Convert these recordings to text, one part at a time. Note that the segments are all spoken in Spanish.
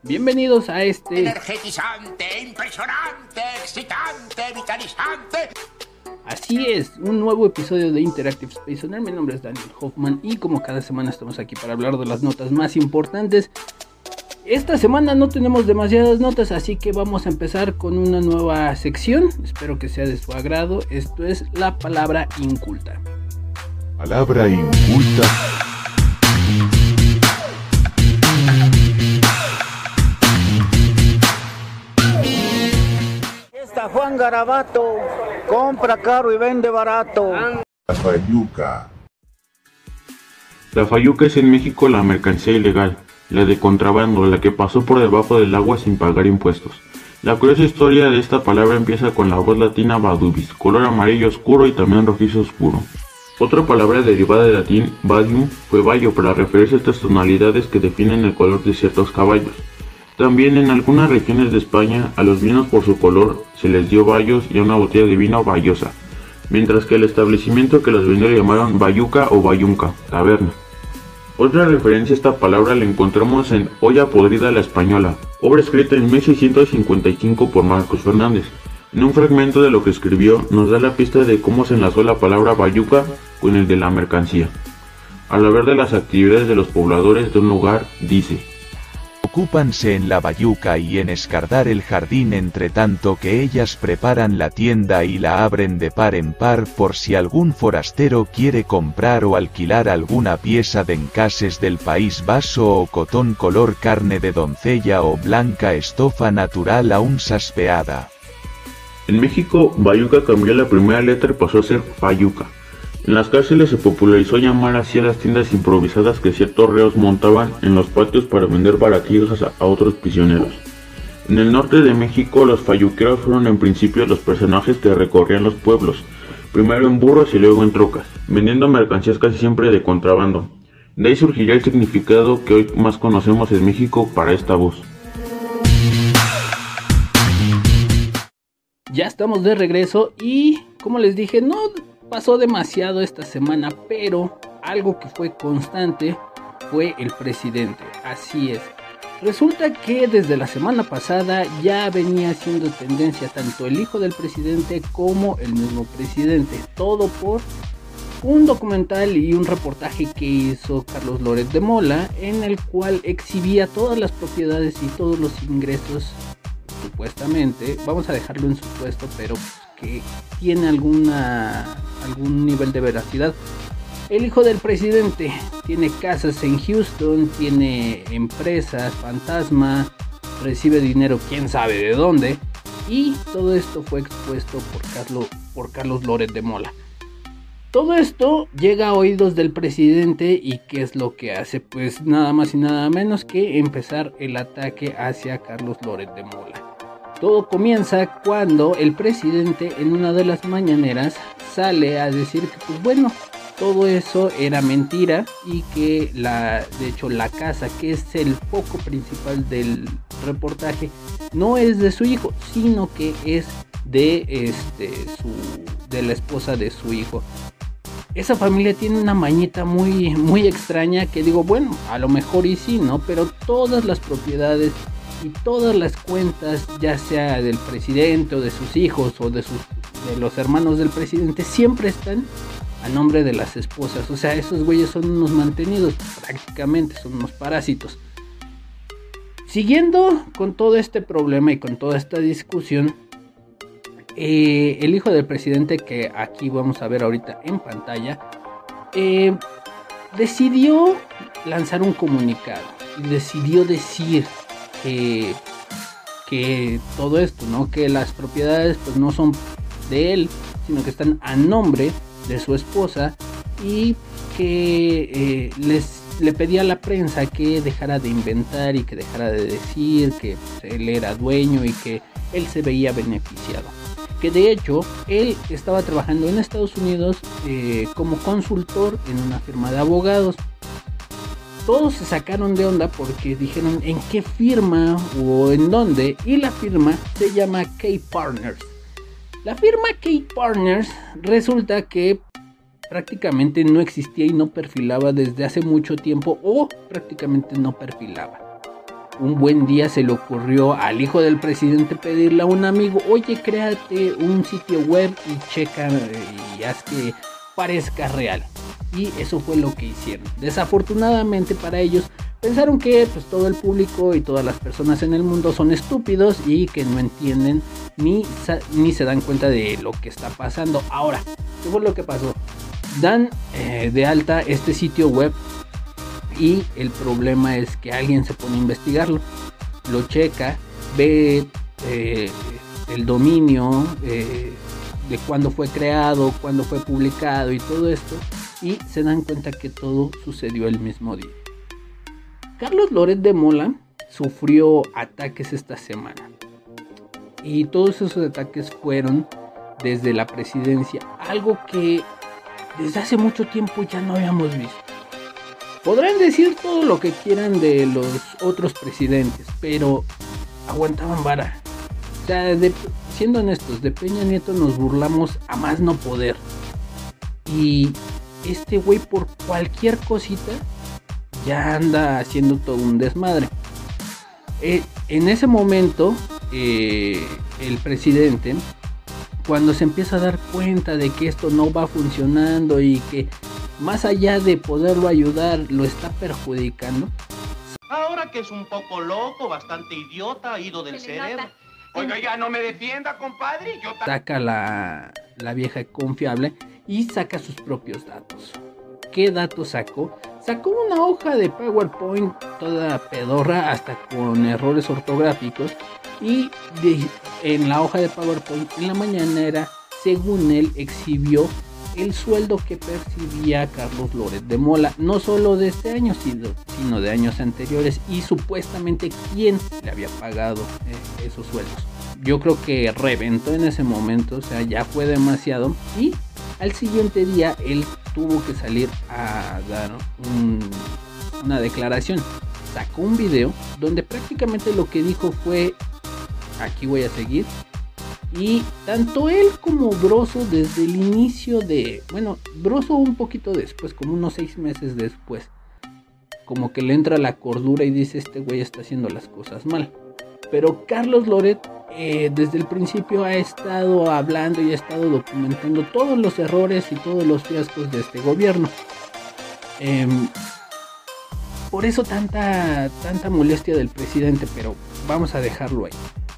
Bienvenidos a este energetizante, impresionante, excitante, vitalizante. Así es, un nuevo episodio de Interactive Space Oner. Mi nombre es Daniel Hoffman y como cada semana estamos aquí para hablar de las notas más importantes. Esta semana no tenemos demasiadas notas, así que vamos a empezar con una nueva sección. Espero que sea de su agrado. Esto es la palabra inculta. Palabra inculta. Está Juan Garabato, compra caro y vende barato. La fayuca. La fayuca es en México la mercancía ilegal, la de contrabando, la que pasó por debajo del agua sin pagar impuestos. La curiosa historia de esta palabra empieza con la voz latina vadubis, color amarillo oscuro y también rojizo oscuro. Otra palabra derivada del latín vadium fue vallo para referirse a estas tonalidades que definen el color de ciertos caballos. También en algunas regiones de España a los vinos por su color se les dio bayos y a una botella de vino bayosa, mientras que el establecimiento que los vendió le llamaron bayuca o bayunca, taberna. Otra referencia a esta palabra la encontramos en Olla podrida la española, obra escrita en 1655 por Marcos Fernández. En un fragmento de lo que escribió nos da la pista de cómo se enlazó la palabra bayuca con el de la mercancía. Al hablar de las actividades de los pobladores de un lugar, dice: Ocúpanse en la bayuca y en escardar el jardín entre tanto que ellas preparan la tienda y la abren de par en par por si algún forastero quiere comprar o alquilar alguna pieza de encases del país vaso o cotón color carne de doncella o blanca estofa natural aún saspeada. En México, bayuca cambió la primera letra y pasó a ser fayuca. En las cárceles se popularizó llamar así a las tiendas improvisadas que ciertos reos montaban en los patios para vender baratillos a otros prisioneros. En el norte de México, los fayuqueros fueron en principio los personajes que recorrían los pueblos, primero en burros y luego en trocas, vendiendo mercancías casi siempre de contrabando. De ahí surgiría el significado que hoy más conocemos en México para esta voz. Ya estamos de regreso y, como les dije, no pasó demasiado esta semana, pero algo que fue constante fue el presidente. Así es. Resulta que desde la semana pasada ya venía siendo tendencia tanto el hijo del presidente como el mismo presidente. Todo por un documental y un reportaje que hizo Carlos Loret de Mola, en el cual exhibía todas las propiedades y todos los ingresos, supuestamente, vamos a dejarlo en supuesto, pero que tiene algún nivel de veracidad. El hijo del presidente tiene casas en Houston, tiene empresas fantasma, recibe dinero quién sabe de dónde, y todo esto fue expuesto por Carlos Loret de Mola. Todo esto llega a oídos del presidente y ¿qué es lo que hace? Pues nada más y nada menos que empezar el ataque hacia Carlos Loret de Mola. Todo comienza cuando el presidente en una de las mañaneras sale a decir que pues bueno, todo eso era mentira y que de hecho la casa, que es el foco principal del reportaje, no es de su hijo, sino que es de la esposa de su hijo. Esa familia tiene una mañita muy, muy extraña que digo, bueno, a lo mejor y sí, ¿no? Pero todas las propiedades y todas las cuentas, ya sea del presidente o de sus hijos o de los hermanos del presidente, siempre están a nombre de las esposas. O sea, esos güeyes son unos mantenidos, prácticamente son unos parásitos. Siguiendo con todo este problema y con toda esta discusión, el hijo del presidente, que aquí vamos a ver ahorita en pantalla, decidió lanzar un comunicado y decidió decir que todo esto, ¿no? Que las propiedades pues no son de él, sino que están a nombre de su esposa, y que le pedía a la prensa que dejara de inventar y que dejara de decir que pues, él era dueño y que él se veía beneficiado. Que de hecho él estaba trabajando en Estados Unidos como consultor en una firma de abogados. Todos se sacaron de onda porque dijeron en qué firma o en dónde, y la firma se llama K-Partners. La firma K-Partners resulta que prácticamente no existía y no perfilaba desde hace mucho tiempo, o prácticamente no perfilaba. un buen día se le ocurrió al hijo del presidente pedirle a un amigo, oye, créate un sitio web y checa y haz que parezca real. Y eso fue lo que hicieron. Desafortunadamente para ellos, pensaron que pues todo el público y todas las personas en el mundo son estúpidos y que no entienden ni se dan cuenta de lo que está pasando. Ahora, ¿qué fue lo que pasó? Dan de alta este sitio web y el problema es que alguien se pone a investigarlo, lo checa, ve el dominio de cuándo fue creado, cuándo fue publicado y todo esto, y se dan cuenta que todo sucedió el mismo día. Carlos Loret de Mola sufrió ataques esta semana y todos esos ataques fueron desde la presidencia, algo que desde hace mucho tiempo ya no habíamos visto. Podrán decir todo lo que quieran de los otros presidentes, pero aguantaban vara. O sea, siendo honestos, de Peña Nieto nos burlamos a más no poder. Y este güey por cualquier cosita ya anda haciendo todo un desmadre. En ese momento, el presidente, cuando se empieza a dar cuenta de que esto no va funcionando y que más allá de poderlo ayudar, lo está perjudicando. Ahora que es un poco loco, bastante idiota, ido del cerebro. Oiga, ya no me defienda, compadre. Saca la vieja confiable y saca sus propios datos. ¿Qué datos sacó? Sacó una hoja de PowerPoint toda pedorra, hasta con errores ortográficos. Y en la hoja de PowerPoint, en la mañanera, según él, exhibió el sueldo que percibía Carlos Loret de Mola, no solo de este año, sino de años anteriores, y supuestamente quién le había pagado esos sueldos. Yo creo que reventó en ese momento, o sea, ya fue demasiado, y al siguiente día él tuvo que salir a dar una declaración. Sacó un video donde prácticamente lo que dijo fue: aquí voy a seguir. Y tanto él como Broso, desde el inicio Broso un poquito después, como unos 6 meses después, como que le entra la cordura y dice: este güey está haciendo las cosas mal. Pero Carlos Loret desde el principio ha estado hablando y ha estado documentando todos los errores y todos los fiascos de este gobierno. Por eso tanta molestia del presidente, pero vamos a dejarlo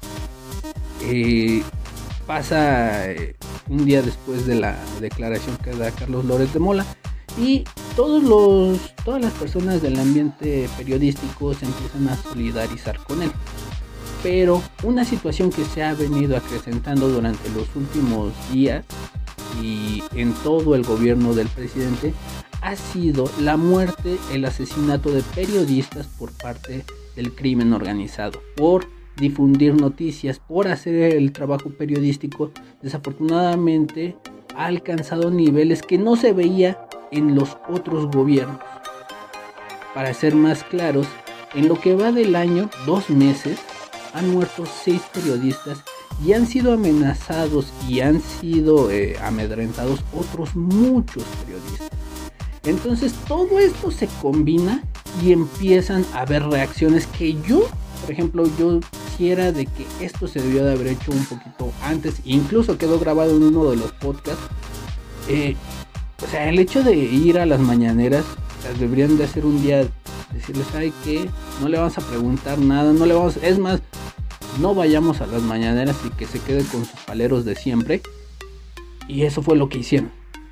ahí. Pasa un día después de la declaración que da Carlos Loret de Mola y todas las personas del ambiente periodístico se empiezan a solidarizar con él. Pero una situación que se ha venido acrecentando durante los últimos días y en todo el gobierno del presidente ha sido la muerte, el asesinato de periodistas por parte del crimen organizado, por difundir noticias, por hacer el trabajo periodístico. Desafortunadamente ha alcanzado niveles que no se veía en los otros gobiernos. Para ser más claros, en lo que va del año, 2 meses, han muerto 6 periodistas y han sido amenazados y han sido amedrentados otros muchos periodistas. Entonces todo esto se combina y empiezan a haber reacciones que yo, por ejemplo, yo quisiera de que esto se debió de haber hecho un poquito antes. Incluso quedó grabado en uno de los podcasts. O sea, el hecho de ir a las mañaneras, o sea, deberían de hacer un día, decirles: ¿sabe qué? No le vamos a preguntar nada, es más, no vayamos a las mañaneras y que se quede con sus paleros de siempre. Y eso fue lo que hicieron.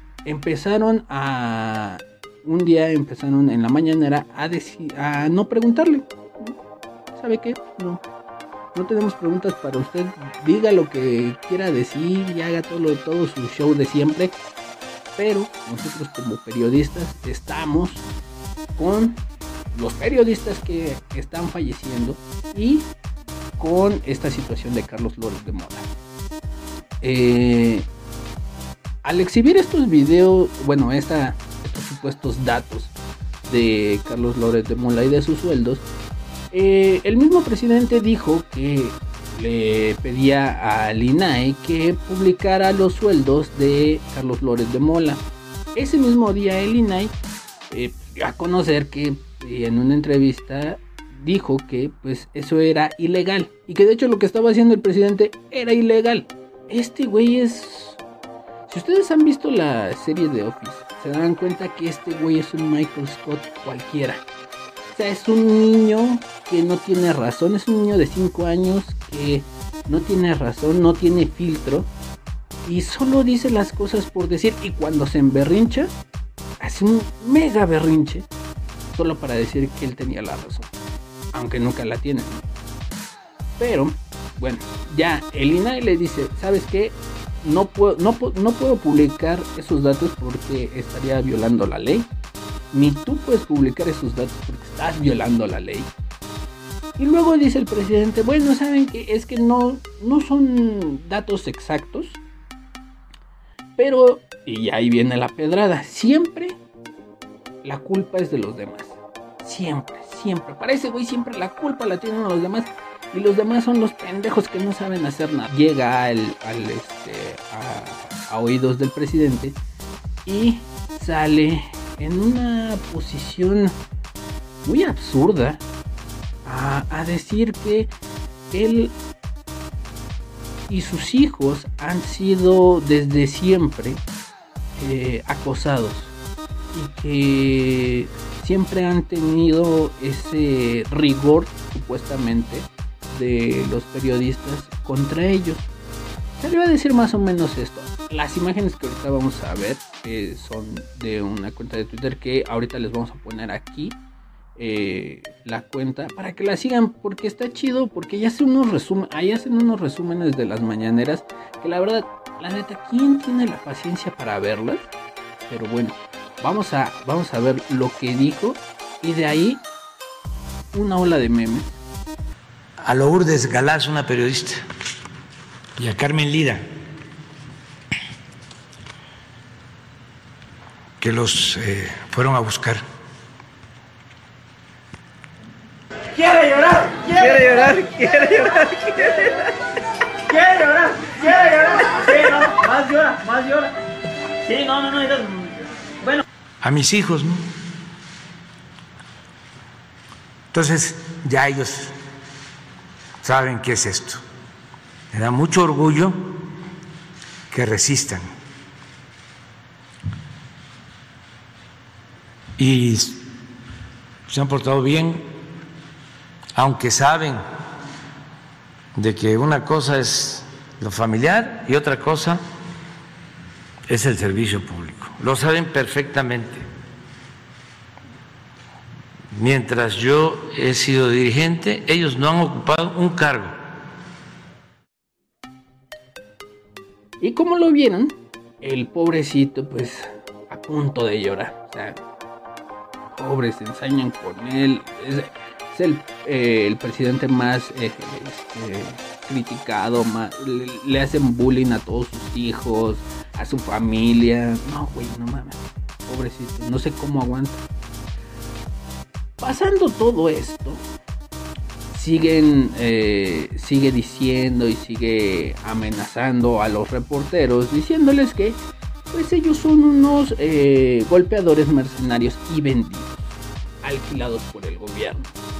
Un día empezaron en la mañanera a no preguntarle. ¿Sabe qué? No tenemos preguntas para usted. Diga lo que quiera decir y haga todo su show de siempre. Pero nosotros como periodistas estamos con los periodistas que están falleciendo y con esta situación de Carlos Loret de Mola. Al exhibir estos videos, estos supuestos datos de Carlos Loret de Mola y de sus sueldos, el mismo presidente dijo que le pedía al INAI que publicara los sueldos de Carlos Loret de Mola. Ese mismo día el INAI dio a conocer que en una entrevista dijo que pues eso era ilegal y que de hecho lo que estaba haciendo el presidente era ilegal. Este güey es... Si ustedes han visto la serie de Office, se darán cuenta que este güey es un Michael Scott cualquiera. O sea, es un niño que no tiene razón, es un niño de 5 años que no tiene razón, no tiene filtro y solo dice las cosas por decir, y cuando se emberrincha, hace un mega berrinche solo para decir que él tenía la razón, aunque nunca la tiene, ¿no? Pero, bueno, ya el INAI le dice, ¿sabes qué? No puedo publicar esos datos porque estaría violando la ley. Ni tú puedes publicar esos datos porque estás violando la ley. Y luego dice el presidente, bueno, ¿saben qué? Es que no son datos exactos. Pero, y ahí viene la pedrada, siempre la culpa es de los demás. Siempre. Para ese güey siempre la culpa la tienen los demás. Y los demás son los pendejos que no saben hacer nada. Llega a oídos del presidente y sale en una posición muy absurda a decir que él y sus hijos han sido desde siempre acosados y que siempre han tenido ese rigor supuestamente de los periodistas contra ellos. Salió a decir más o menos esto. Las imágenes que ahorita vamos a ver son de una cuenta de Twitter que ahorita les vamos a poner aquí la cuenta para que la sigan porque está chido, porque ya hacen unos resúmenes de las mañaneras que la verdad, la neta, ¿quién tiene la paciencia para verlas? Pero bueno, vamos a ver lo que dijo y de ahí una ola de memes. A Lourdes Galaz, una periodista, y a Carmen Lira, que los fueron a buscar. ¡Quiere llorar! Sí, no, más llora. Sí, no. Bueno. A mis hijos, ¿no? Entonces, ya ellos saben qué es esto. Me da mucho orgullo que resistan. Y se han portado bien, aunque saben de que una cosa es lo familiar y otra cosa es el servicio público. Lo saben perfectamente. Mientras yo he sido dirigente, ellos no han ocupado un cargo. Y como lo vieron, el pobrecito pues a punto de llorar. O sea, pobres, se ensañan con él. Es el presidente más criticado, le hacen bullying a todos sus hijos, a su familia. No, güey, no mames, pobrecito, no sé cómo aguanta. Pasando todo esto, sigue diciendo y sigue amenazando a los reporteros, diciéndoles que pues ellos son unos golpeadores mercenarios y vendidos, alquilados por el gobierno.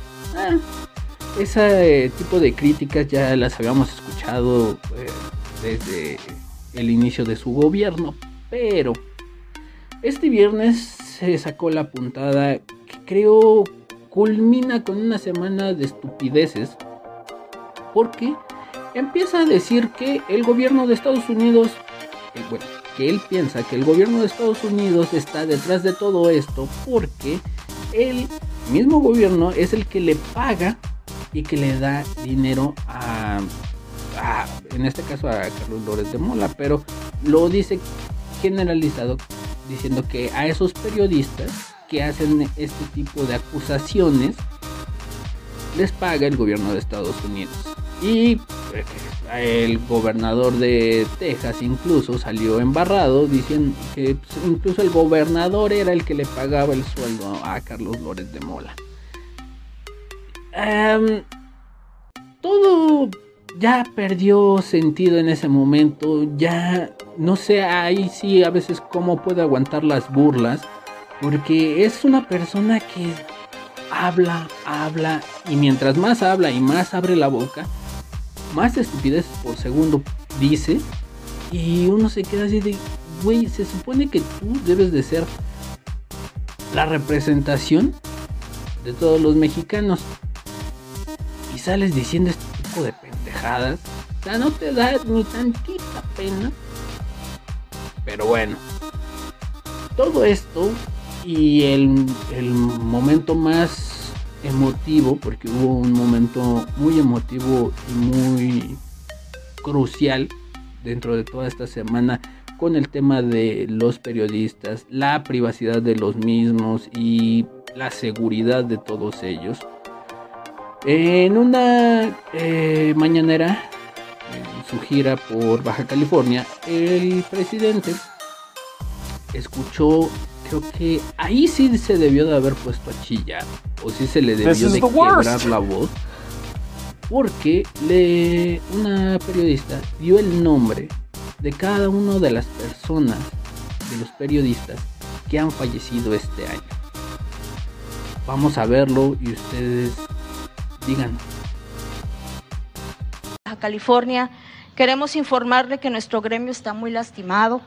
Ese tipo de críticas ya las habíamos escuchado desde el inicio de su gobierno, pero este viernes se sacó la puntada que creo culmina con una semana de estupideces, porque empieza a decir que el gobierno de Estados Unidos, que él piensa que el gobierno de Estados Unidos está detrás de todo esto porque el mismo gobierno es el que le paga y que le da dinero en este caso a Carlos Loret de Mola, pero lo dice generalizado, diciendo que a esos periodistas que hacen este tipo de acusaciones les paga el gobierno de Estados Unidos. Y el gobernador de Texas incluso salió embarrado diciendo que incluso el gobernador era el que le pagaba el sueldo a Carlos Loret de Mola. Todo ya perdió sentido en ese momento. Ya no sé ahí sí a veces cómo puede aguantar las burlas, porque es una persona que habla, y mientras más habla y más abre la boca, más estupideces por segundo dice, y uno se queda así de, güey, se supone que tú debes de ser la representación de todos los mexicanos, y sales diciendo este tipo de pendejadas. O sea, no te da ni tantita pena. Pero bueno, todo esto y el momento más emotivo, porque hubo un momento muy emotivo y muy crucial dentro de toda esta semana con el tema de los periodistas, la privacidad de los mismos y la seguridad de todos ellos. En una mañanera, en su gira por Baja California, el presidente escuchó, creo que ahí sí se debió de haber puesto a chillar, o sí se le debió de quebrar la voz, porque una periodista dio el nombre de cada una de las personas, de los periodistas que han fallecido este año. Vamos a verlo y ustedes digan. Baja California, queremos informarle que nuestro gremio está muy lastimado.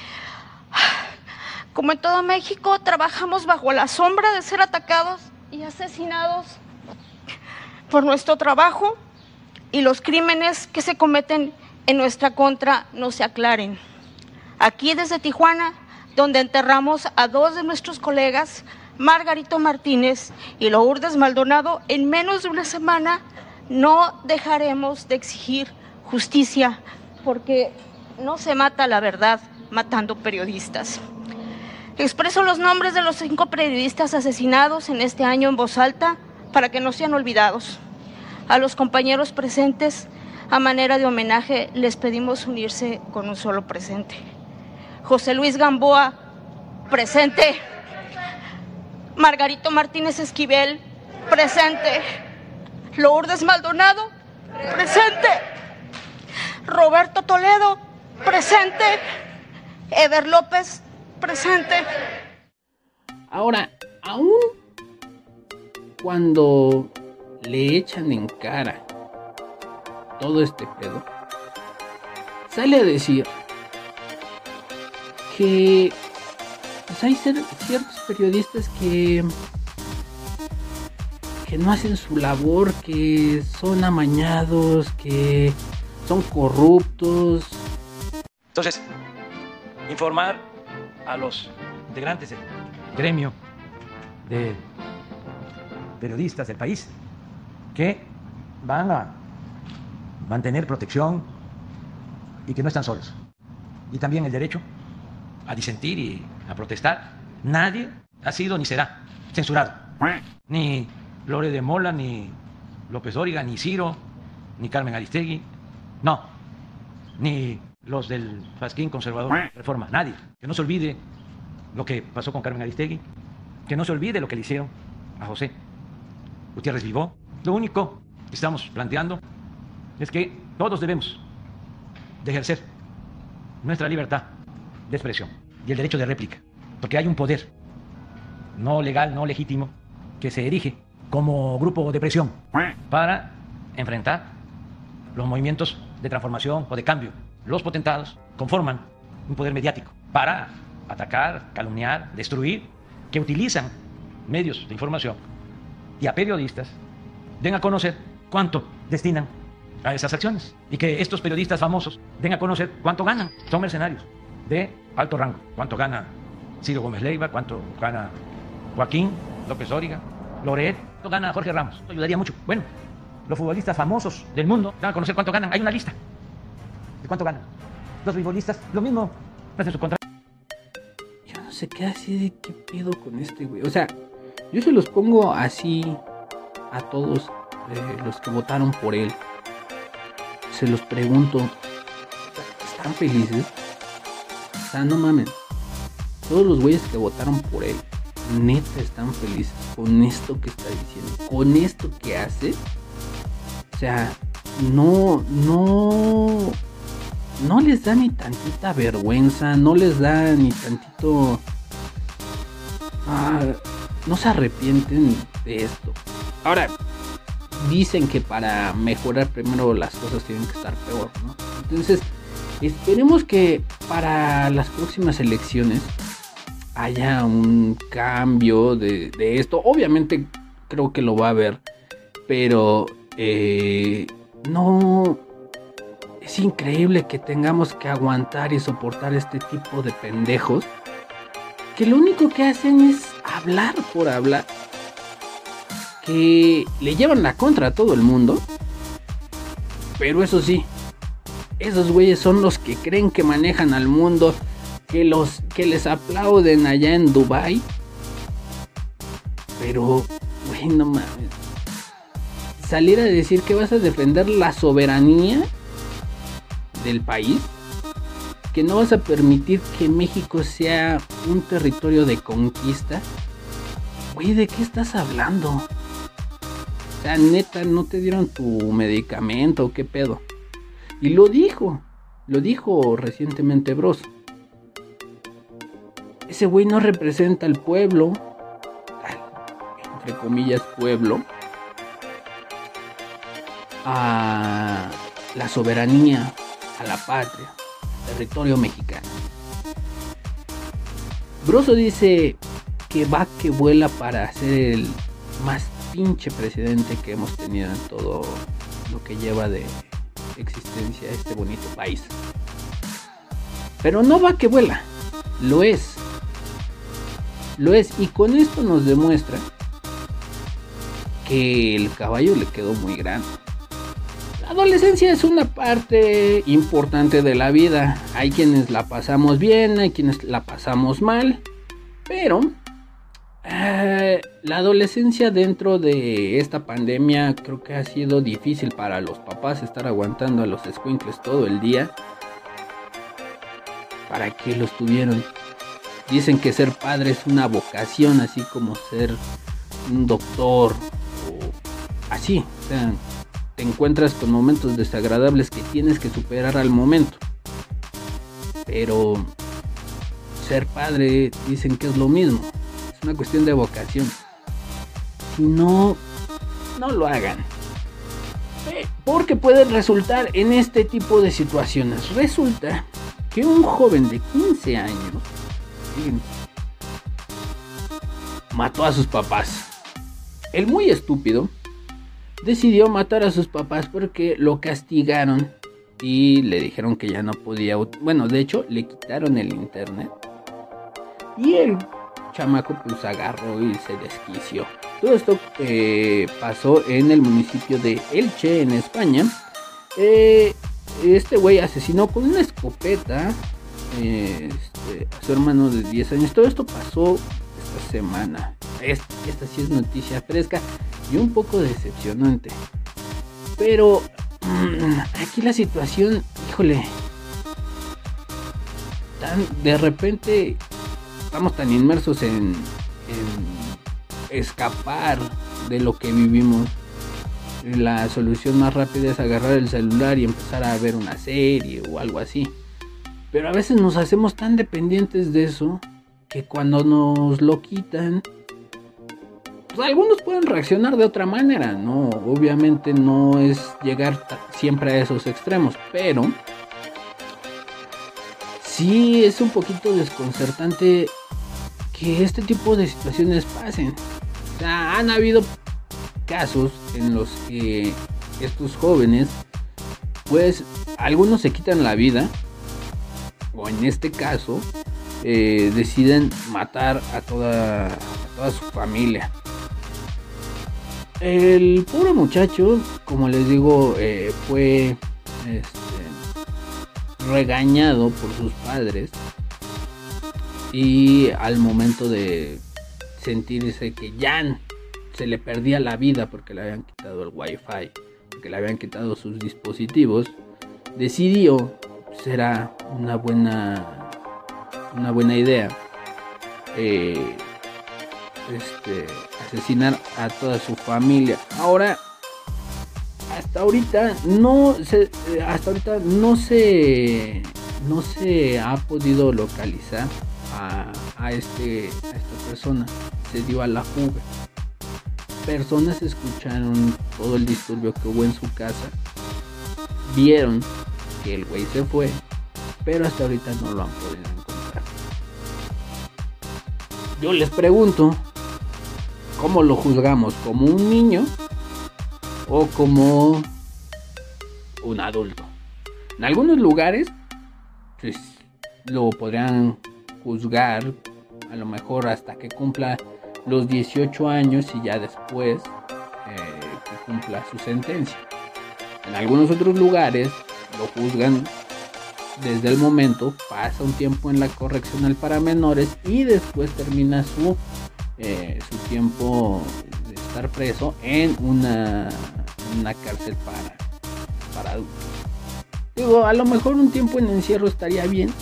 Como en todo México, trabajamos bajo la sombra de ser atacados y asesinados por nuestro trabajo, y los crímenes que se cometen en nuestra contra no se aclaren. Aquí desde Tijuana, donde enterramos a 2 de nuestros colegas, Margarito Martínez y Lourdes Maldonado, en menos de una semana, no dejaremos de exigir justicia, porque no se mata la verdad matando periodistas. Expreso los nombres de los 5 periodistas asesinados en este año en voz alta para que no sean olvidados. A los compañeros presentes, a manera de homenaje, les pedimos unirse con un solo presente. José Luis Gamboa, presente. Margarito Martínez Esquivel, presente. Lourdes Maldonado, presente. Roberto Toledo, presente. Eder López, presente. Ahora, aún cuando le echan en cara todo este pedo, sale a decir que pues hay ciertos periodistas que no hacen su labor, que son amañados, que son corruptos. Entonces, informar a los integrantes del gremio de periodistas del país que van a mantener protección y que no están solos. Y también el derecho a disentir y a protestar. Nadie ha sido ni será censurado. Ni Lore de Mola, ni López Dóriga, ni Ciro, ni Carmen Aristegui. No. Ni los del Fasquín Conservador Reforma. Nadie. Que no se olvide lo que pasó con Carmen Aristegui. Que no se olvide lo que le hicieron a José Gutiérrez Vivó. Lo único que estamos planteando es que todos debemos de ejercer nuestra libertad de expresión y el derecho de réplica, porque hay un poder no legal, no legítimo, que se erige como grupo de presión para enfrentar los movimientos de transformación o de cambio. Los potentados conforman un poder mediático para atacar, calumniar, destruir, que utilizan medios de información y a periodistas den a conocer cuánto destinan a esas acciones, y que estos periodistas famosos den a conocer cuánto ganan. Son mercenarios de alto rango. Cuánto gana Ciro Gómez Leiva, cuánto gana Joaquín López Dóriga, Loret, cuánto gana Jorge Ramos. Esto ayudaría mucho. Bueno, los futbolistas famosos del mundo dan a conocer cuánto ganan. Hay una lista de cuánto ganan. Los futbolistas, lo mismo, hacen su contrato. Yo no sé qué así de qué pedo con este güey. O sea, yo se los pongo así a todos los que votaron por él. Se los pregunto, ¿están felices? O sea, no mames. Todos los güeyes que votaron por él, neta, están felices con esto que está diciendo, con esto que hace. O sea, no les da ni tantita vergüenza, no les da ni tantito... no se arrepienten de esto. Ahora, dicen que para mejorar primero las cosas tienen que estar peor, ¿no? Entonces, esperemos que para las próximas elecciones haya un cambio de esto. Obviamente creo que lo va a haber, pero no, es increíble que tengamos que aguantar y soportar este tipo de pendejos que lo único que hacen es hablar por hablar, que le llevan la contra a todo el mundo. Pero eso sí, esos güeyes son los que creen que manejan al mundo, que les aplauden allá en Dubai. Pero, güey, no mames. Salir a decir que vas a defender la soberanía del país, que no vas a permitir que México sea un territorio de conquista. Güey, ¿de qué estás hablando? O sea, neta, ¿no te dieron tu medicamento o qué pedo? Y lo dijo recientemente Broso. Ese güey no representa al pueblo, entre comillas pueblo, a la soberanía, a la patria, territorio mexicano. Broso dice que va que vuela para ser el más pinche presidente que hemos tenido en todo lo que lleva de existencia este bonito país. Pero no va que vuela, lo es, y con esto nos demuestra que el caballo le quedó muy grande. La adolescencia es una parte importante de la vida. Hay quienes la pasamos bien, hay quienes la pasamos mal, pero la adolescencia dentro de esta pandemia creo que ha sido difícil para los papás estar aguantando a los escuincles todo el día. ¿Para qué los tuvieron? Dicen que ser padre es una vocación, así como ser un doctor o así. O sea, te encuentras con momentos desagradables que tienes que superar al momento. Pero ser padre dicen que es lo mismo. Es una cuestión de vocación. Si no, no lo hagan. Porque puede resultar en este tipo de situaciones. Resulta que un joven de 15 años mató a sus papás. El muy estúpido decidió matar a sus papás porque lo castigaron y le dijeron que ya no podía. Bueno, de hecho, le quitaron el internet. Y el chamaco pues agarró y se desquició. Todo esto pasó en el municipio de Elche, en España. Este güey asesinó con una escopeta a su hermano de 10 años. Todo esto pasó esta semana. Esta sí es noticia fresca y un poco decepcionante. Pero aquí la situación, híjole, de repente estamos tan inmersos en escapar de lo que vivimos. La solución más rápida es agarrar el celular y empezar a ver una serie o algo así. Pero a veces nos hacemos tan dependientes de eso que cuando nos lo quitan, pues algunos pueden reaccionar de otra manera, ¿no? Obviamente no es llegar siempre a esos extremos, pero sí es un poquito desconcertante que este tipo de situaciones pasen. O sea, han habido casos en los que estos jóvenes, pues algunos se quitan la vida, o en este caso deciden matar a toda su familia. El pobre muchacho, como les digo, fue regañado por sus padres, y al momento de sentirse que ya se le perdía la vida porque le habían quitado el wifi, porque le habían quitado sus dispositivos, decidió, será una buena idea, asesinar a toda su familia. Ahora, hasta ahorita no se ha podido localizar a esta persona. Se dio a la fuga. personas escucharon todo el disturbio que hubo en su casa, vieron que el güey se fue, pero hasta ahorita no lo han podido encontrar. Yo les pregunto, ¿cómo lo juzgamos? ¿Como un niño o como un adulto? En algunos lugares pues lo podrían juzgar a lo mejor hasta que cumpla los 18 años y ya después que cumpla su sentencia. En algunos otros lugares lo juzgan desde el momento, pasa un tiempo en la correccional para menores y después termina su tiempo de estar preso en una cárcel para adultos. Digo, a lo mejor un tiempo en encierro estaría bien,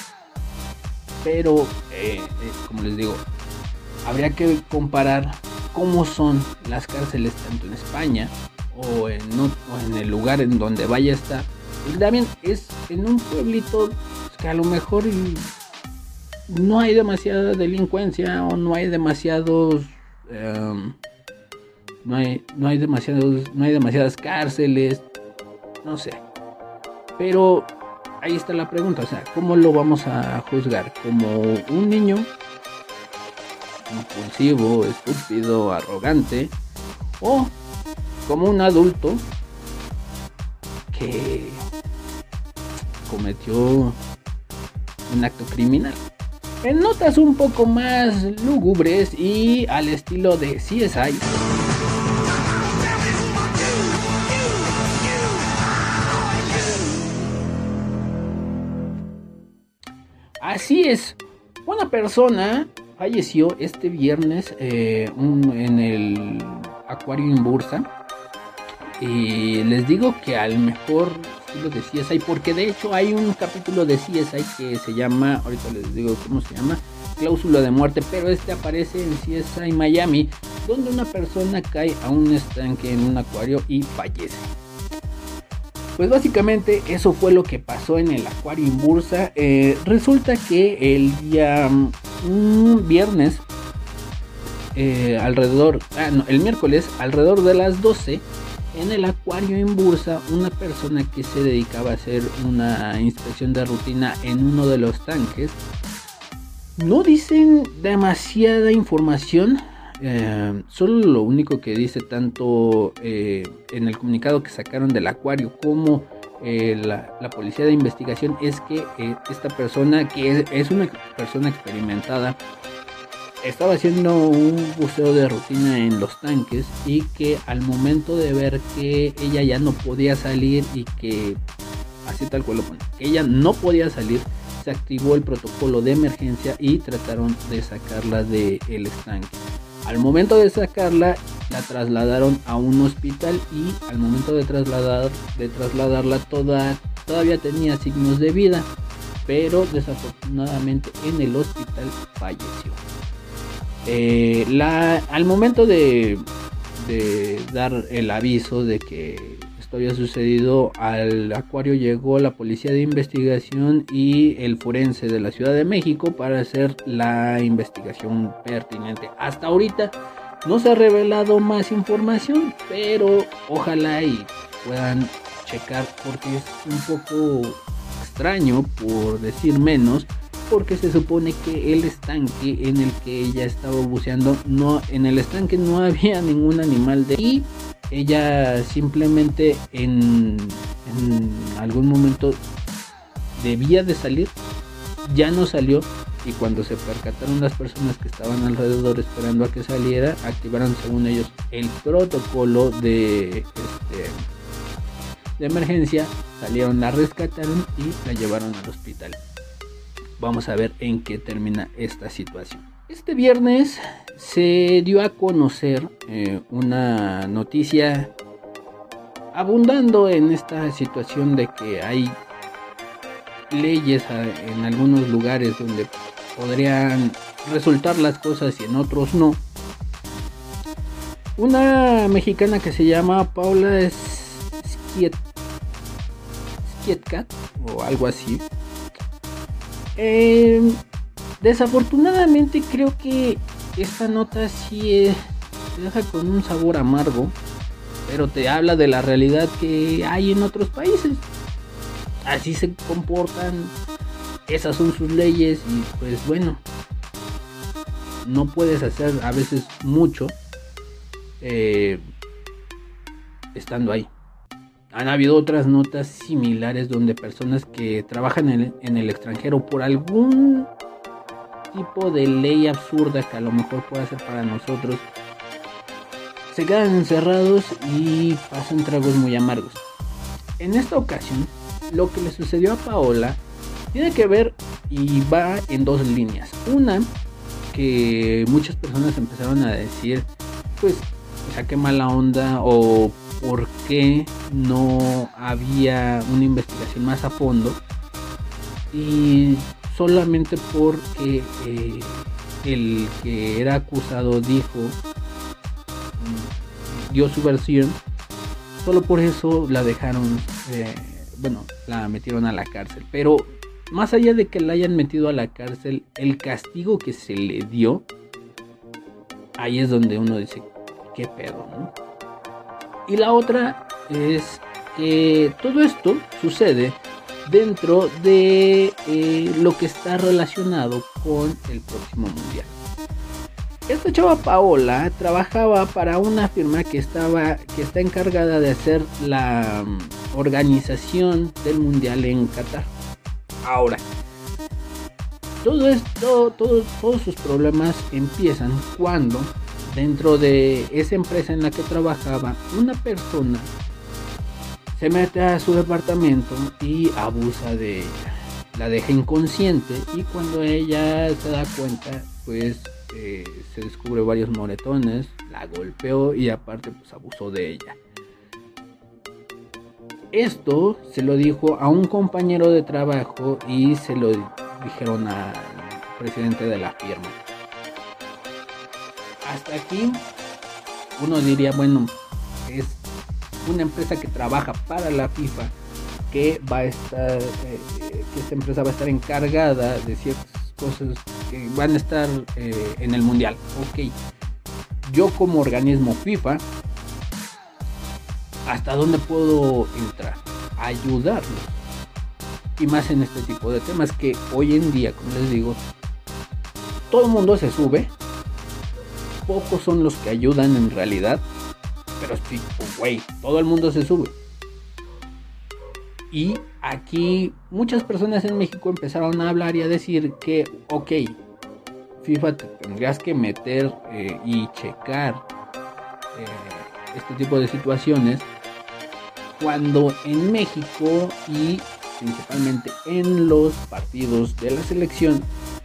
pero como les digo, habría que comparar cómo son las cárceles tanto en España o en el lugar en donde vaya a estar. Y también es en un pueblito que a lo mejor no hay demasiada delincuencia o no hay demasiados no hay demasiadas cárceles, no sé. Pero ahí está la pregunta, o sea, ¿cómo lo vamos a juzgar? ¿Como un niño impulsivo, estúpido, arrogante, o como un adulto que cometió un acto criminal? En notas un poco más lúgubres y al estilo de CSI, así es, una persona falleció este viernes en el Acuario Imbursa. Y les digo que al mejor estilo de CSI, porque de hecho hay un capítulo de CSI que se llama, ahorita les digo cómo se llama, Cláusula de Muerte, pero este aparece en CSI Miami, donde una persona cae a un estanque en un acuario y fallece. Pues básicamente eso fue lo que pasó en el Acuario Imbursa. Resulta que el día viernes, el miércoles, alrededor de las 12, en el Acuario Imbursa, una persona que se dedicaba a hacer una inspección de rutina en uno de los tanques, no dicen demasiada información. Solo lo único que dice tanto en el comunicado que sacaron del acuario como la policía de investigación es que esta persona, que es una persona experimentada, estaba haciendo un buceo de rutina en los tanques y que al momento de ver que ella ya no podía salir y que, así tal cual lo pone, que ella no podía salir, se activó el protocolo de emergencia y trataron de sacarla del estanque. Al momento de sacarla, la trasladaron a un hospital y al momento de trasladarla todavía tenía signos de vida, pero desafortunadamente en el hospital falleció. Al momento de dar el aviso de que esto había sucedido, al acuario llegó la policía de investigación y el forense de la Ciudad de México para hacer la investigación pertinente. Hasta ahorita no se ha revelado más información, pero ojalá y puedan checar, porque es un poco extraño, por decir menos, porque se supone que el estanque en el que ella estaba buceando, en el estanque no había ningún animal y ella simplemente en algún momento debía de salir, ya no salió, y cuando se percataron las personas que estaban alrededor esperando a que saliera, activaron según ellos el protocolo de emergencia, salieron, la rescataron y la llevaron al hospital. Vamos a ver en qué termina esta situación. Este viernes se dio a conocer una noticia abundando en esta situación de que hay leyes en algunos lugares donde podrían resultar las cosas y en otros no. Una mexicana que se llama Paula Skietkat o algo así. Desafortunadamente creo que esta nota sí te deja con un sabor amargo, pero te habla de la realidad que hay en otros países. Así se comportan, esas son sus leyes y pues bueno, no puedes hacer a veces mucho estando ahí. Han habido otras notas similares donde personas que trabajan en el extranjero por algún tipo de ley absurda que a lo mejor pueda ser para nosotros, se quedan encerrados y pasan tragos muy amargos. En esta ocasión, lo que le sucedió a Paola tiene que ver y va en dos líneas. Una, que muchas personas empezaron a decir, pues, o sea, qué mala onda, o por qué no había una investigación más a fondo, y solamente porque el que era acusado dio su versión, solo por eso la dejaron, la metieron a la cárcel. Pero más allá de que la hayan metido a la cárcel, el castigo que se le dio, ahí es donde uno dice, qué pedo, ¿no? Y la otra es que todo esto sucede dentro de lo que está relacionado con el próximo mundial. Esta chava Paola trabajaba para una firma que está encargada de hacer la organización del mundial en Qatar. Ahora, todo esto, todos sus problemas empiezan cuando dentro de esa empresa en la que trabajaba, una persona se mete a su departamento y abusa de ella. La deja inconsciente y cuando ella se da cuenta, pues se descubre varios moretones, la golpeó y aparte pues abusó de ella. Esto se lo dijo a un compañero de trabajo y se lo dijeron al presidente de la firma. Hasta aquí uno diría, bueno, es una empresa que trabaja para la FIFA, que va a estar, que esta empresa va a estar encargada de ciertas cosas que van a estar en el mundial. Ok, yo como organismo FIFA, ¿hasta dónde puedo entrar? Ayudarlos. Y más en este tipo de temas que hoy en día, como les digo, todo el mundo se sube. Pocos son los que ayudan en realidad. Pero sí, güey, todo el mundo se sube. Y aquí muchas personas en México empezaron a hablar y a decir que, ok, FIFA, te tendrías que meter y checar este tipo de situaciones, cuando en México y principalmente en los partidos de la selección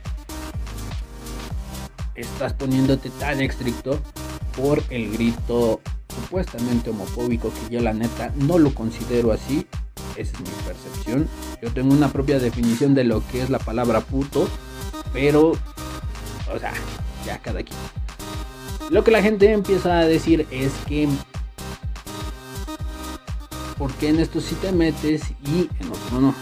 estás poniéndote tan estricto por el grito supuestamente homofóbico, que yo la neta no lo considero así. Esa es mi percepción. Yo tengo una propia definición de lo que es la palabra puto, pero, o sea, ya cada quien. Lo que la gente empieza a decir es que ¿por qué en esto sí te metes y en otro no?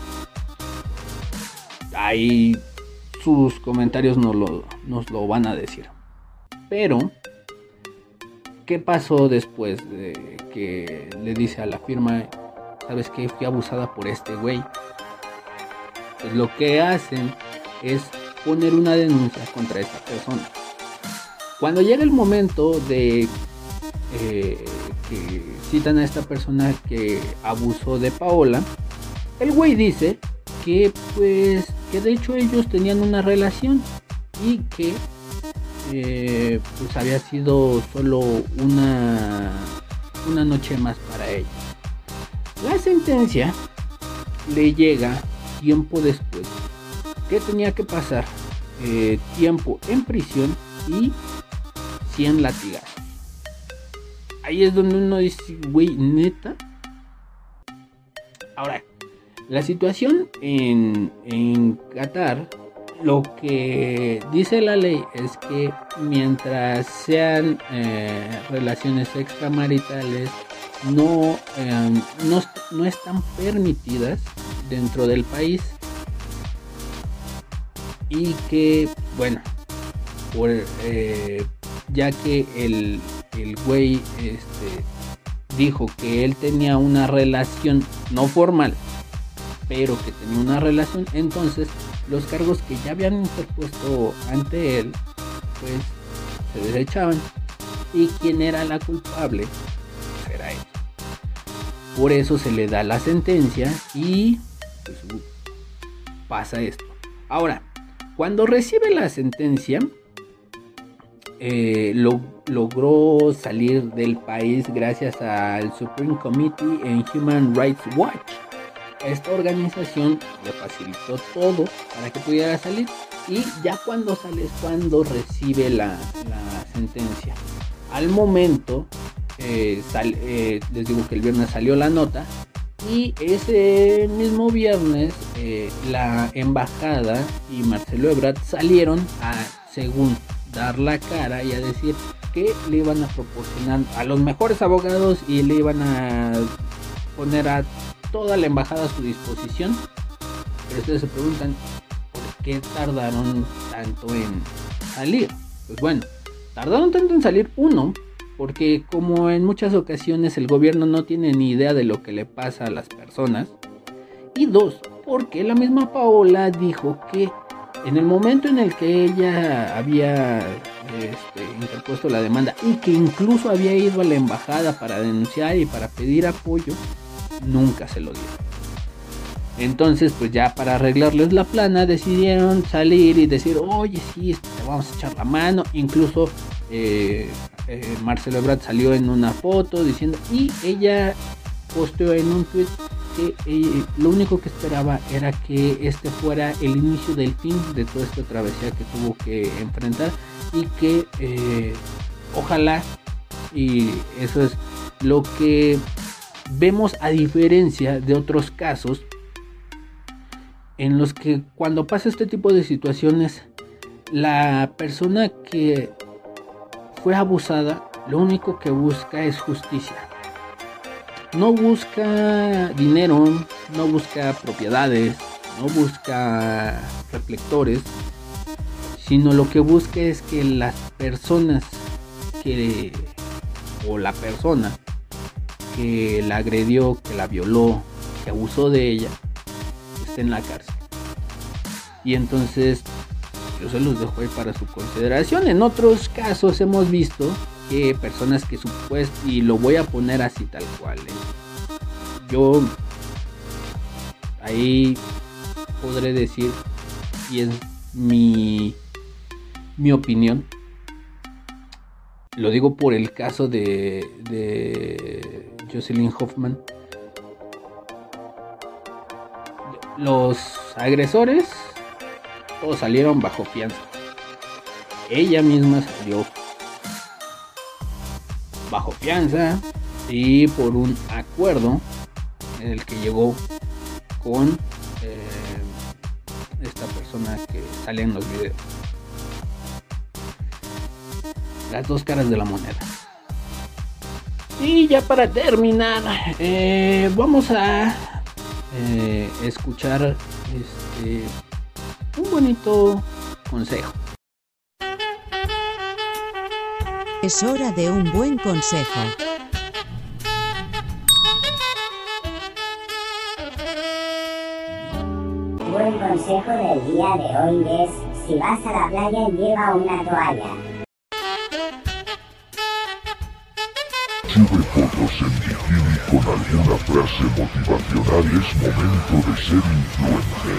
Ahí sus comentarios nos lo van a decir. Pero ¿qué pasó después de que le dice a la firma, sabes qué, fui abusada por este güey? Pues lo que hacen es poner una denuncia contra esta persona. Cuando llega el momento de que citan a esta persona que abusó de Paola, el güey dice que pues que de hecho ellos tenían una relación y que pues había sido solo una noche más para ella. La sentencia le llega tiempo después, que tenía que pasar tiempo en prisión y 100 latigazos. Ahí es donde uno dice, güey, neta. Ahora, la situación en Qatar, lo que dice la ley es que mientras sean relaciones extramaritales, no están permitidas dentro del país, y que, bueno, ya que el güey dijo que él tenía una relación no formal, pero que tenía una relación. Entonces los cargos que ya habían interpuesto ante él pues se desechaban, y quien era la culpable pues era él. Por eso se le da la sentencia y pues, pasa esto. Ahora, cuando recibe la sentencia, logró salir del país gracias al Supreme Committee en Human Rights Watch. Esta organización le facilitó todo para que pudiera salir, y ya cuando sale es cuando recibe la sentencia. Al momento, les digo que el viernes salió la nota, y ese mismo viernes la embajada y Marcelo Ebrard salieron a, según, dar la cara y a decir que le iban a proporcionar a los mejores abogados y le iban a poner a toda la embajada a su disposición. Pero ustedes se preguntan por qué tardaron tanto en salir. Pues bueno, tardaron tanto en salir, uno, porque como en muchas ocasiones el gobierno no tiene ni idea de lo que le pasa a las personas, y dos, porque la misma Paola dijo que en el momento en el que ella había interpuesto la demanda y que incluso había ido a la embajada para denunciar y para pedir apoyo, nunca se lo dieron. Entonces pues ya para arreglarles la plana decidieron salir y decir, oye sí, te vamos a echar la mano. Incluso Marcelo Ebrard salió en una foto diciendo, y ella posteó en un tweet que lo único que esperaba era que este fuera el inicio del fin de toda esta travesía que tuvo que enfrentar, y que ojalá, y eso es lo que vemos a diferencia de otros casos en los que cuando pasa este tipo de situaciones, la persona que fue abusada lo único que busca es justicia. No busca dinero, no busca propiedades, no busca reflectores, sino lo que busca es que las personas o la persona que la agredió, que la violó, que abusó de ella, esté en la cárcel. Y entonces yo se los dejo ahí para su consideración. En otros casos hemos visto que personas que supuestamente, y lo voy a poner así tal cual, yo ahí podré decir, y es mi opinión, lo digo por el caso de Jocelyn Hoffman. Los agresores todos salieron bajo fianza. Ella misma salió bajo fianza y por un acuerdo en el que llegó con esta persona que sale en los videos. Las dos caras de la moneda. Y ya para terminar, vamos a escuchar un bonito consejo. Es hora de un buen consejo. Buen consejo del día de hoy es: si vas a la playa, lleva una toalla. Sube fotos en bikini con alguna frase motivacional. Es momento de ser influencer.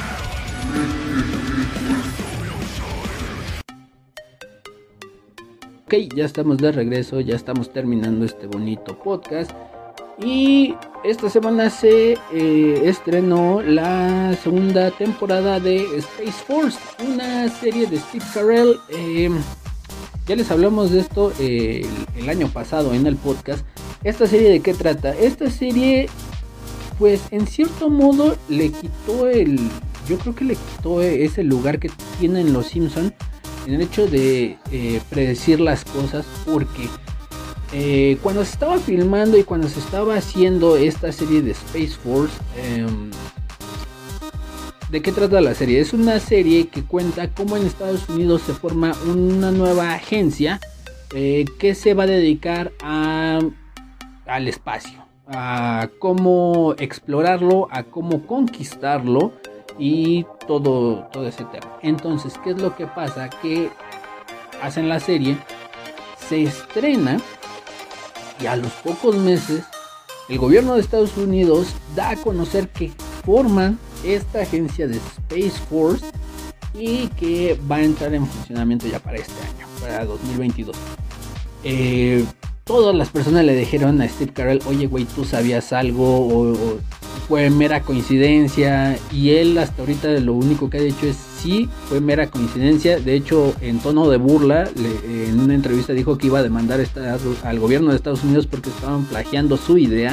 Ok, ya estamos de regreso, ya estamos terminando este bonito podcast. Y esta semana se estrenó la segunda temporada de Space Force, una serie de Steve Carell. Ya les hablamos de esto el año pasado en el podcast. ¿Esta serie de qué trata? Esta serie, pues en cierto modo le quitó yo creo que le quitó ese lugar que tienen los Simpsons en el hecho de predecir las cosas, porque cuando se estaba filmando y cuando se estaba haciendo esta serie de Space Force, ¿de qué trata la serie? Es una serie que cuenta cómo en Estados Unidos se forma una nueva agencia que se va a dedicar al espacio, a cómo explorarlo, a cómo conquistarlo y todo ese tema. Entonces, ¿qué es lo que pasa? Que hacen la serie, se estrena y a los pocos meses el gobierno de Estados Unidos da a conocer que forman esta agencia de Space Force y que va a entrar en funcionamiento ya para este año, para 2022. Todas las personas le dijeron a Steve Carell, oye güey, ¿tú sabías algo? O fue mera coincidencia. Y él hasta ahorita lo único que ha dicho es sí, fue mera coincidencia. De hecho, en tono de burla, en una entrevista dijo que iba a demandar al gobierno de Estados Unidos porque estaban plagiando su idea.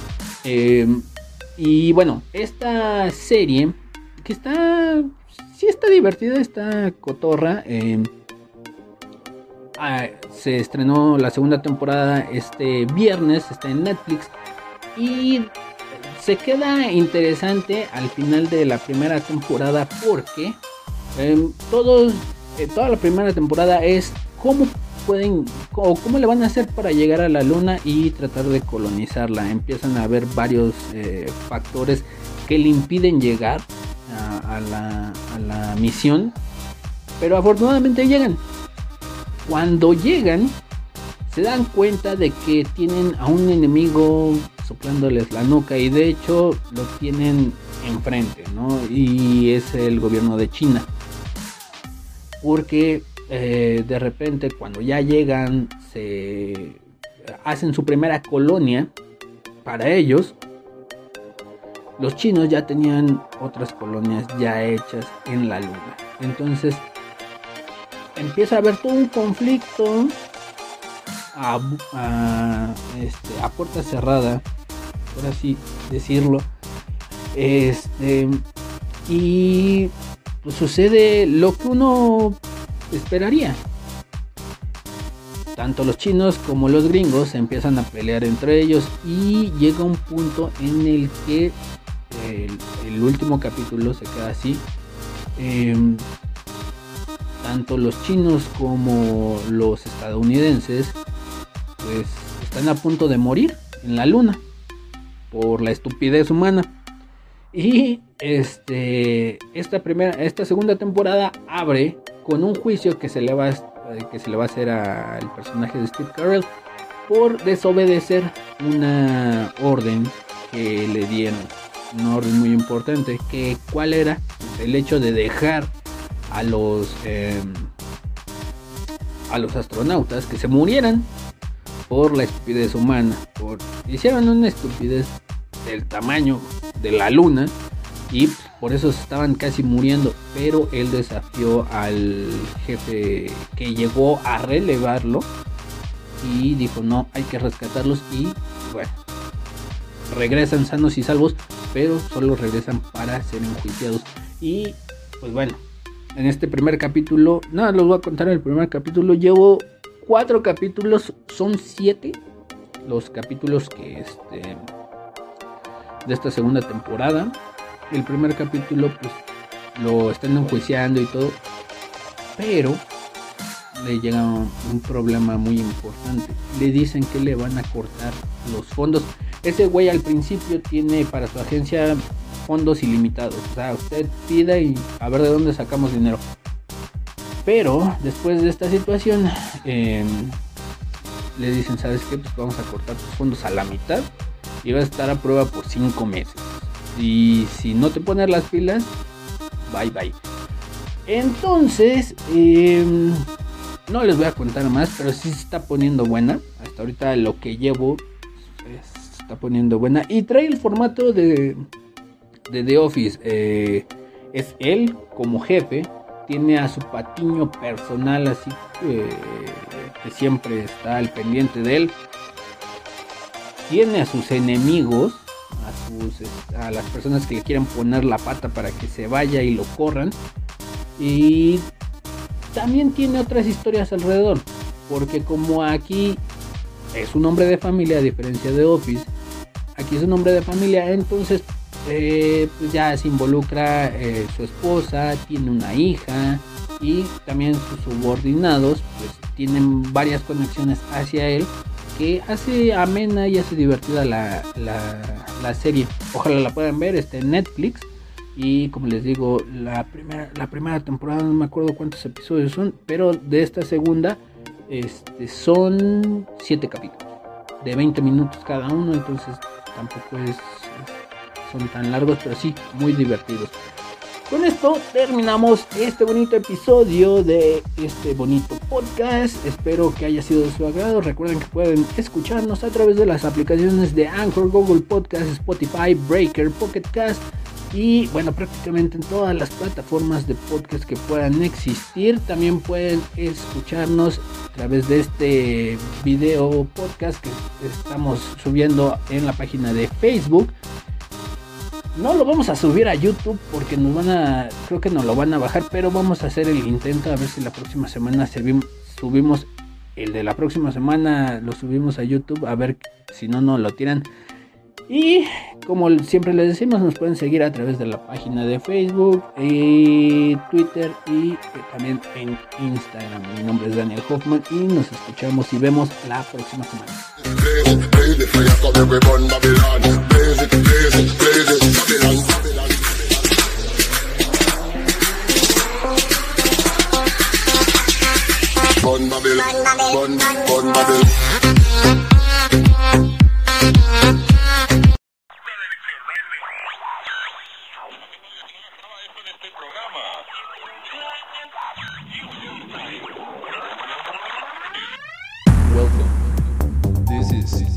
Y bueno, esta serie que está divertida, está cotorra. Se estrenó la segunda temporada este viernes, está en Netflix y se queda interesante al final de la primera temporada porque toda la primera temporada es cómo pueden o cómo le van a hacer para llegar a la luna y tratar de colonizarla. Empiezan a haber varios factores que le impiden llegar a la misión, pero afortunadamente llegan. Cuando llegan, se dan cuenta de que tienen a un enemigo soplándoles la nuca y de hecho lo tienen enfrente, ¿no? Y es el gobierno de China. Porque de repente cuando ya llegan, se hacen su primera colonia para ellos. Los chinos ya tenían otras colonias ya hechas en la luna. Entonces empieza a haber todo un conflicto a puerta cerrada, por así decirlo. Y pues sucede lo que uno esperaría. Tanto los chinos como los gringos se empiezan a pelear entre ellos y llega un punto en el que el último capítulo se queda así. Tanto los chinos como los estadounidenses pues están a punto de morir en la luna por la estupidez humana. Y esta segunda temporada abre con un juicio que se le va a hacer al personaje de Steve Carell por desobedecer una orden que le dieron, una orden muy importante. ¿Cuál era? El hecho de dejar a los astronautas que se murieran por la estupidez humana. Hicieron una estupidez del tamaño de la luna y por eso estaban casi muriendo, pero él desafió al jefe que llegó a relevarlo y dijo no, hay que rescatarlos. Y bueno, regresan sanos y salvos, pero solo regresan para ser enjuiciados. Y pues bueno, en este primer capítulo, nada, los voy a contar el primer capítulo. Llevo 4 capítulos, son 7 los capítulos que de esta segunda temporada. El primer capítulo pues lo están enjuiciando y todo, pero le llega un problema muy importante. Le dicen que le van a cortar los fondos. Ese güey al principio tiene para su agencia fondos ilimitados, o sea, usted pida y a ver de dónde sacamos dinero. Pero después de esta situación le dicen, ¿sabes qué? Pues vamos a cortar tus fondos a la mitad y vas a estar a prueba por 5 meses. Y si no te pones las pilas, bye bye. Entonces no les voy a contar más, pero sí se está poniendo buena. Hasta ahorita lo que llevo se está poniendo buena y trae el formato de The Office. Es él como jefe, tiene a su patiño personal así que siempre está al pendiente de él, tiene a sus enemigos, a las personas que le quieren poner la pata para que se vaya y lo corran, y también tiene otras historias alrededor, porque como aquí es un hombre de familia, a diferencia de Office, aquí es un hombre de familia, entonces pues ya se involucra su esposa, tiene una hija, y también sus subordinados pues tienen varias conexiones hacia él que hace amena y hace divertida la serie. Ojalá la puedan ver, está en Netflix. Y como les digo, la primera temporada no me acuerdo cuántos episodios son, pero de esta segunda son 7 capítulos de 20 minutos cada uno, entonces tampoco son tan largos, pero sí muy divertidos. Con esto terminamos este bonito episodio de este bonito podcast. Espero que haya sido de su agrado. Recuerden que pueden escucharnos a través de las aplicaciones de Anchor, Google Podcast, Spotify, Breaker, Pocket Cast y bueno, prácticamente en todas las plataformas de podcast que puedan existir. También pueden escucharnos a través de este video podcast que estamos subiendo en la página de Facebook. No lo vamos a subir a YouTube porque creo que nos lo van a bajar, pero vamos a hacer el intento a ver si la próxima semana subimos el de la próxima semana, lo subimos a YouTube, a ver si no nos lo tiran. Y como siempre les decimos, nos pueden seguir a través de la página de Facebook, Twitter y también en Instagram. Mi nombre es Daniel Hoffman y nos escuchamos y vemos la próxima semana. Welcome. This is